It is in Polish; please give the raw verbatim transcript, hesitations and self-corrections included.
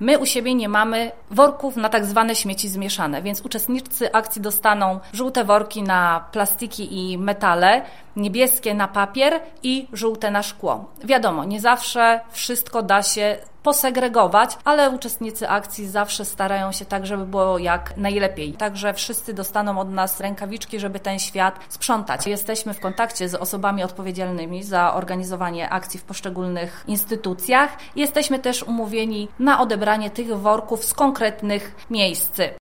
My u siebie nie mamy worków na tak zwane śmieci zmieszane, więc uczestnicy akcji dostaną żółte worki na plastiki i metale, niebieskie na papier i żółte na szkło. Wiadomo, nie zawsze wszystko da się posegregować, ale uczestnicy akcji zawsze starają się tak, żeby było jak najlepiej. Także wszyscy dostaną od nas rękawiczki, żeby ten świat sprzątać. Jesteśmy w kontakcie z osobami odpowiedzialnymi za organizowanie akcji w poszczególnych instytucjach. Jesteśmy też umówieni na odebranie tych worków z konkretnych miejsc.